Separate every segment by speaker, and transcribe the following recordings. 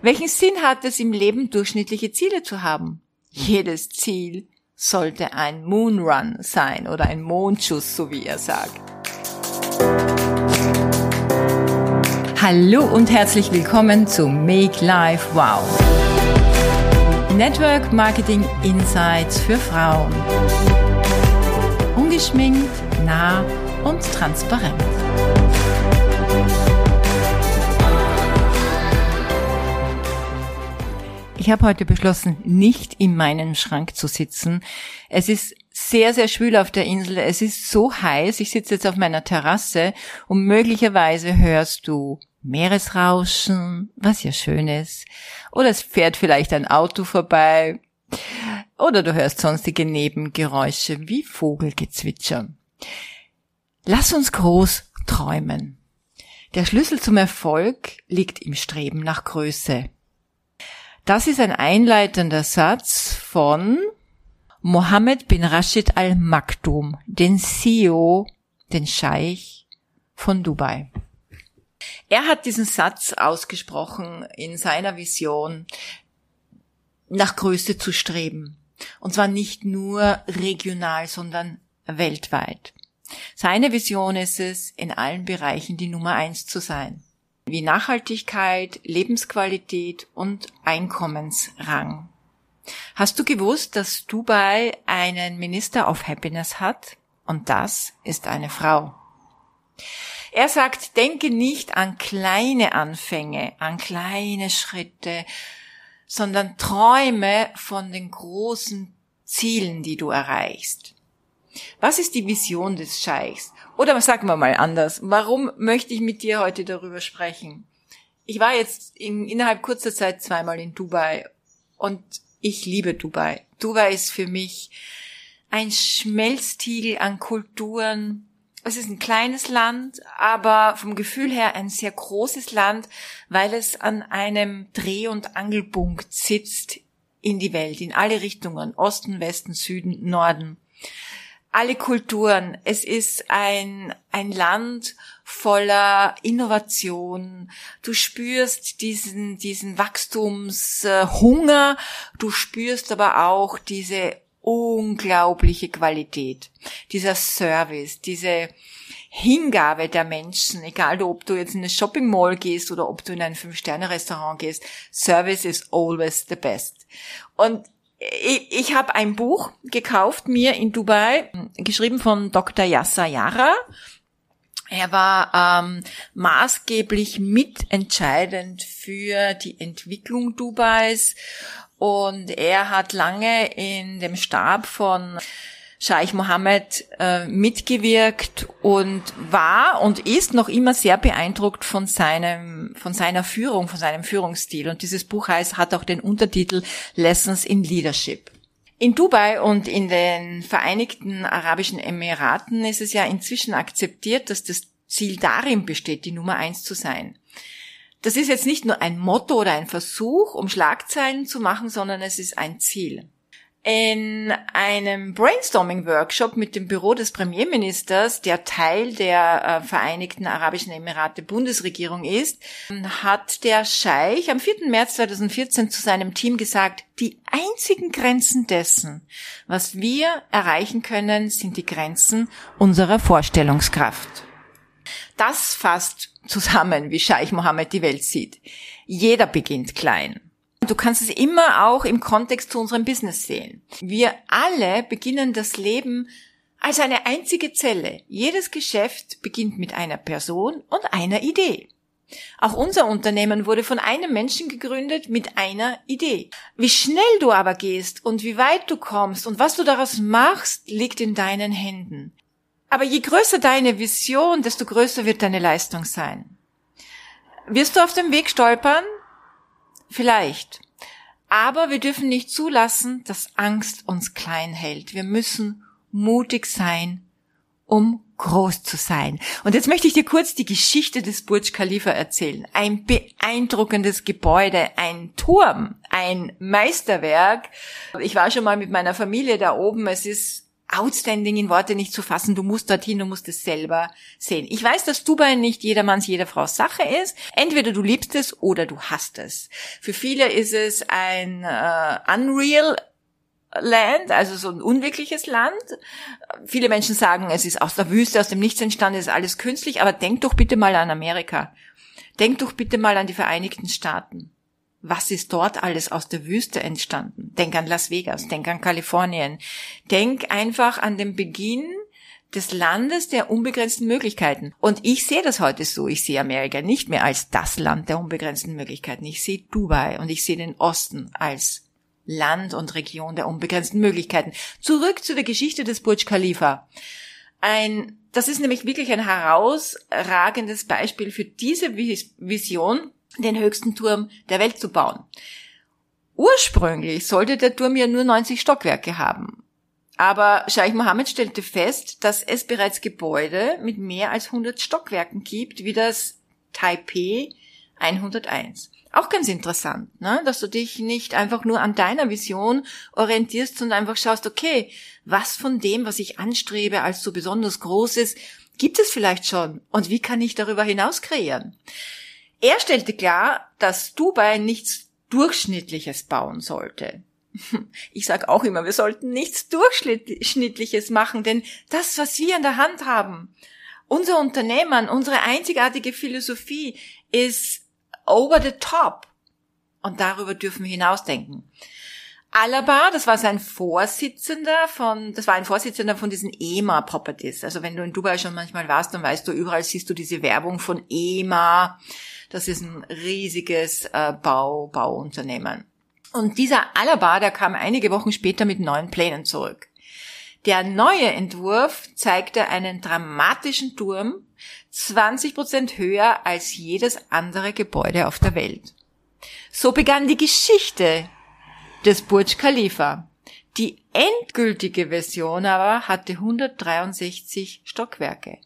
Speaker 1: Welchen Sinn hat es im Leben, durchschnittliche Ziele zu haben? Jedes Ziel sollte ein Moonrun sein oder ein Mondschuss, so wie er sagt. Hallo und herzlich willkommen zu Make Life Wow. Network Marketing Insights für Frauen. Ungeschminkt, nah und transparent. Ich habe heute beschlossen, nicht in meinem Schrank zu sitzen. Es ist sehr, sehr schwül auf der Insel. Es ist so heiß. Ich sitze jetzt auf meiner Terrasse und möglicherweise hörst du Meeresrauschen, was ja schön ist. Oder es fährt vielleicht ein Auto vorbei. Oder du hörst sonstige Nebengeräusche wie Vogelgezwitscher. Lass uns groß träumen. Der Schlüssel zum Erfolg liegt im Streben nach Größe. Das ist ein einleitender Satz von Mohammed bin Rashid Al Maktoum, den CEO, den Scheich von Dubai. Er hat diesen Satz ausgesprochen in seiner Vision, nach Größe zu streben. Und zwar nicht nur regional, sondern weltweit. Seine Vision ist es, in allen Bereichen die Nummer 1 zu sein. Wie Nachhaltigkeit, Lebensqualität und Einkommensrang. Hast du gewusst, dass Dubai einen Minister of Happiness hat? Und das ist eine Frau. Er sagt, denke nicht an kleine Anfänge, an kleine Schritte, sondern träume von den großen Zielen, die du erreichst. Was ist die Vision des Scheichs? Oder sagen wir mal anders, warum möchte ich mit dir heute darüber sprechen? Ich war jetzt innerhalb kurzer Zeit zweimal in Dubai und ich liebe Dubai. Dubai ist für mich ein Schmelztiegel an Kulturen. Es ist ein kleines Land, aber vom Gefühl her ein sehr großes Land, weil es an einem Dreh- und Angelpunkt sitzt in die Welt, in alle Richtungen, Osten, Westen, Süden, Norden. Alle Kulturen. Es ist ein Land voller Innovation. Du spürst diesen Wachstumshunger. Du spürst aber auch diese unglaubliche Qualität. Dieser Service, diese Hingabe der Menschen, egal ob du jetzt in eine Shopping Mall gehst oder ob du in ein 5-Sterne-Restaurant gehst. Service is always the best. Und ich habe ein Buch gekauft, mir in Dubai, geschrieben von Dr. Yasser Yara. Er war maßgeblich mitentscheidend für die Entwicklung Dubais und er hat lange in dem Stab von Scheich Mohammed mitgewirkt und war und ist noch immer sehr beeindruckt von seiner Führung, von seinem Führungsstil. Und dieses Buch hat auch den Untertitel Lessons in Leadership. In Dubai und in den Vereinigten Arabischen Emiraten ist es ja inzwischen akzeptiert, dass das Ziel darin besteht, die Nummer 1 zu sein. Das ist jetzt nicht nur ein Motto oder ein Versuch, um Schlagzeilen zu machen, sondern es ist ein Ziel. In einem Brainstorming-Workshop mit dem Büro des Premierministers, der Teil der Vereinigten Arabischen Emirate Bundesregierung ist, hat der Scheich am 4. März 2014 zu seinem Team gesagt, die einzigen Grenzen dessen, was wir erreichen können, sind die Grenzen unserer Vorstellungskraft. Das fasst zusammen, wie Scheich Mohammed die Welt sieht. Jeder beginnt klein. Du kannst es immer auch im Kontext zu unserem Business sehen. Wir alle beginnen das Leben als eine einzige Zelle. Jedes Geschäft beginnt mit einer Person und einer Idee. Auch unser Unternehmen wurde von einem Menschen gegründet mit einer Idee. Wie schnell du aber gehst und wie weit du kommst und was du daraus machst, liegt in deinen Händen. Aber je größer deine Vision, desto größer wird deine Leistung sein. Wirst du auf dem Weg stolpern? Vielleicht. Aber wir dürfen nicht zulassen, dass Angst uns klein hält. Wir müssen mutig sein, um groß zu sein. Und jetzt möchte ich dir kurz die Geschichte des Burj Khalifa erzählen. Ein beeindruckendes Gebäude, ein Turm, ein Meisterwerk. Ich war schon mal mit meiner Familie da oben. Es ist outstanding in Worte nicht zu fassen. Du musst dorthin, du musst es selber sehen. Ich weiß, dass Dubai nicht jedermanns, jeder Frau Sache ist. Entweder du liebst es oder du hasst es. Für viele ist es ein unreal Land, also so ein unwirkliches Land. Viele Menschen sagen, es ist aus der Wüste, aus dem Nichts entstanden, es ist alles künstlich. Aber denk doch bitte mal an Amerika. Denk doch bitte mal an die Vereinigten Staaten. Was ist dort alles aus der Wüste entstanden? Denk an Las Vegas, denk an Kalifornien. Denk einfach an den Beginn des Landes der unbegrenzten Möglichkeiten. Und ich sehe das heute so. Ich sehe Amerika nicht mehr als das Land der unbegrenzten Möglichkeiten. Ich sehe Dubai und ich sehe den Osten als Land und Region der unbegrenzten Möglichkeiten. Zurück zu der Geschichte des Burj Khalifa. Das ist nämlich wirklich ein herausragendes Beispiel für diese Vision, den höchsten Turm der Welt zu bauen. Ursprünglich sollte der Turm ja nur 90 Stockwerke haben. Aber Scheich Mohammed stellte fest, dass es bereits Gebäude mit mehr als 100 Stockwerken gibt, wie das Taipei 101. Auch ganz interessant, ne? Dass du dich nicht einfach nur an deiner Vision orientierst, sondern einfach schaust, okay, was von dem, was ich anstrebe als so besonders Großes, gibt es vielleicht schon? Und wie kann ich darüber hinaus kreieren? Er stellte klar, dass Dubai nichts Durchschnittliches bauen sollte. Ich sage auch immer, wir sollten nichts Durchschnittliches machen, denn das, was wir in der Hand haben, unser Unternehmen, unsere einzigartige Philosophie ist over the top. Und darüber dürfen wir hinausdenken. Alaba, das war ein Vorsitzender von diesen EMA Properties. Also wenn du in Dubai schon manchmal warst, dann weißt du, überall siehst du diese Werbung von EMA. Das ist ein riesiges Bauunternehmen. Und dieser Alaba, der kam einige Wochen später mit neuen Plänen zurück. Der neue Entwurf zeigte einen dramatischen Turm, 20% höher als jedes andere Gebäude auf der Welt. So begann die Geschichte des Burj Khalifa. Die endgültige Version aber hatte 163 Stockwerke,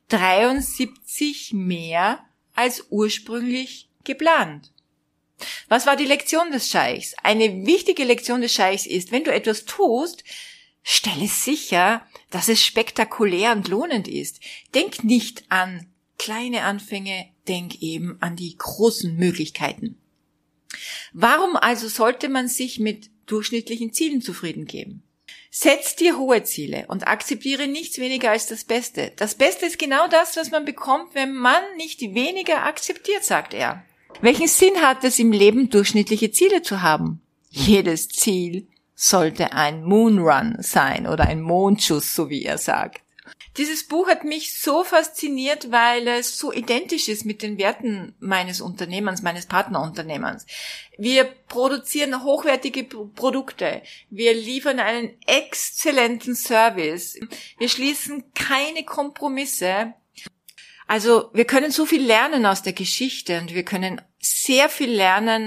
Speaker 1: 73 mehr als ursprünglich geplant. Was war die Lektion des Scheichs? Eine wichtige Lektion des Scheichs ist, wenn du etwas tust, stelle sicher, dass es spektakulär und lohnend ist. Denk nicht an kleine Anfänge, denk eben an die großen Möglichkeiten. Warum also sollte man sich mit durchschnittlichen Zielen zufrieden geben? Setz dir hohe Ziele und akzeptiere nichts weniger als das Beste. Das Beste ist genau das, was man bekommt, wenn man nicht weniger akzeptiert, sagt er. Welchen Sinn hat es im Leben, durchschnittliche Ziele zu haben? Jedes Ziel sollte ein Moonrun sein oder ein Mondschuss, so wie er sagt. Dieses Buch hat mich so fasziniert, weil es so identisch ist mit den Werten meines Unternehmens, meines Partnerunternehmens. Wir produzieren hochwertige Produkte. Wir liefern einen exzellenten Service. Wir schließen keine Kompromisse. Also wir können so viel lernen aus der Geschichte und wir können sehr viel lernen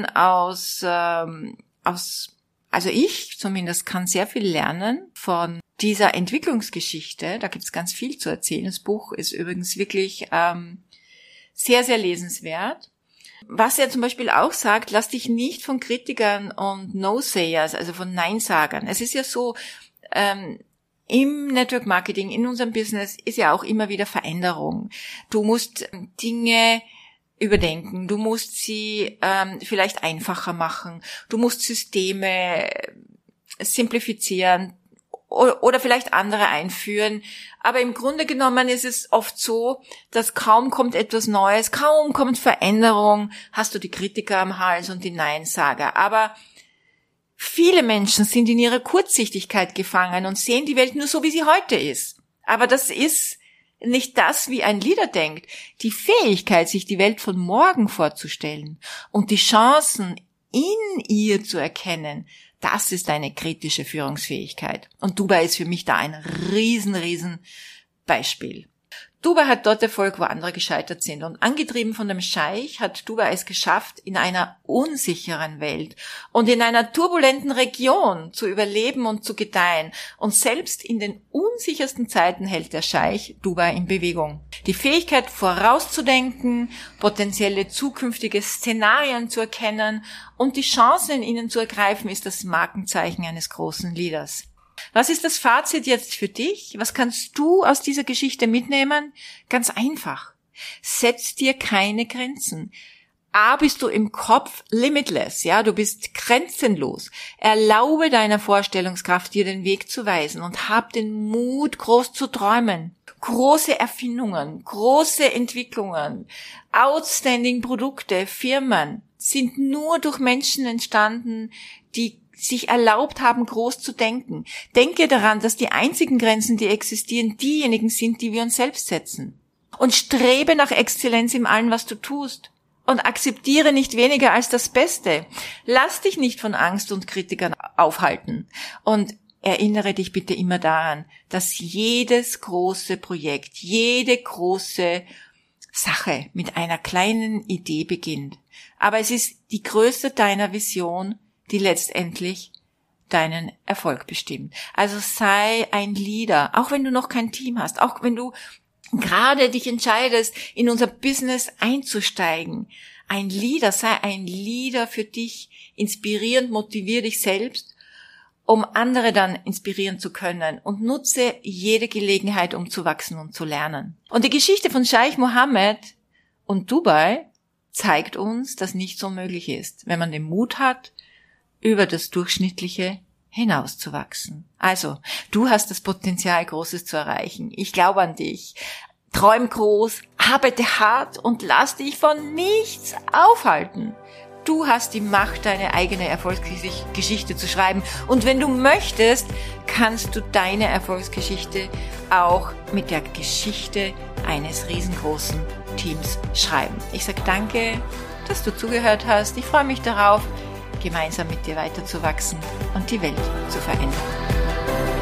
Speaker 1: also ich zumindest kann sehr viel lernen von dieser Entwicklungsgeschichte. Da gibt es ganz viel zu erzählen. Das Buch ist übrigens wirklich sehr, sehr lesenswert. Was er zum Beispiel auch sagt, lass dich nicht von Kritikern und No-Sayers, also von Neinsagern. Es ist ja so, im Network Marketing, in unserem Business ist ja auch immer wieder Veränderung. Du musst Dinge überdenken, du musst sie vielleicht einfacher machen, du musst Systeme simplifizieren oder vielleicht andere einführen. Aber im Grunde genommen ist es oft so, dass kaum kommt etwas Neues, kaum kommt Veränderung, hast du die Kritiker am Hals und die Neinsager. Aber viele Menschen sind in ihrer Kurzsichtigkeit gefangen und sehen die Welt nur so, wie sie heute ist. Aber das ist nicht das, wie ein Leader denkt. Die Fähigkeit, sich die Welt von morgen vorzustellen und die Chancen in ihr zu erkennen, das ist eine kritische Führungsfähigkeit. Und Dubai ist für mich da ein riesen Beispiel. Dubai hat dort Erfolg, wo andere gescheitert sind. Und angetrieben von dem Scheich hat Dubai es geschafft, in einer unsicheren Welt und in einer turbulenten Region zu überleben und zu gedeihen. Und selbst in den unsichersten Zeiten hält der Scheich Dubai in Bewegung. Die Fähigkeit, vorauszudenken, potenzielle zukünftige Szenarien zu erkennen und die Chancen in ihnen zu ergreifen, ist das Markenzeichen eines großen Leaders. Was ist das Fazit jetzt für dich? Was kannst du aus dieser Geschichte mitnehmen? Ganz einfach. Setz dir keine Grenzen. Bist du im Kopf limitless, ja, du bist grenzenlos. Erlaube deiner Vorstellungskraft, dir den Weg zu weisen und hab den Mut, groß zu träumen. Große Erfindungen, große Entwicklungen, outstanding Produkte, Firmen sind nur durch Menschen entstanden, die sich erlaubt haben, groß zu denken. Denke daran, dass die einzigen Grenzen, die existieren, diejenigen sind, die wir uns selbst setzen. Und strebe nach Exzellenz in allem, was du tust. Und akzeptiere nicht weniger als das Beste. Lass dich nicht von Angst und Kritikern aufhalten. Und erinnere dich bitte immer daran, dass jedes große Projekt, jede große Sache mit einer kleinen Idee beginnt. Aber es ist die Größe deiner Vision, die letztendlich deinen Erfolg bestimmt. Also sei ein Leader, auch wenn du noch kein Team hast, auch wenn du gerade dich entscheidest, in unser Business einzusteigen. Ein Leader, sei ein Leader für dich, inspirierend, motivier dich selbst, um andere dann inspirieren zu können und nutze jede Gelegenheit, um zu wachsen und zu lernen. Und die Geschichte von Scheich Mohammed und Dubai zeigt uns, dass nichts unmöglich ist, wenn man den Mut hat, über das Durchschnittliche hinauszuwachsen. Also, du hast das Potenzial, Großes zu erreichen. Ich glaube an dich. Träum groß, arbeite hart und lass dich von nichts aufhalten. Du hast die Macht, deine eigene Erfolgsgeschichte zu schreiben. Und wenn du möchtest, kannst du deine Erfolgsgeschichte auch mit der Geschichte eines riesengroßen Teams schreiben. Ich sage danke, dass du zugehört hast. Ich freue mich darauf, gemeinsam mit dir weiterzuwachsen und die Welt zu verändern.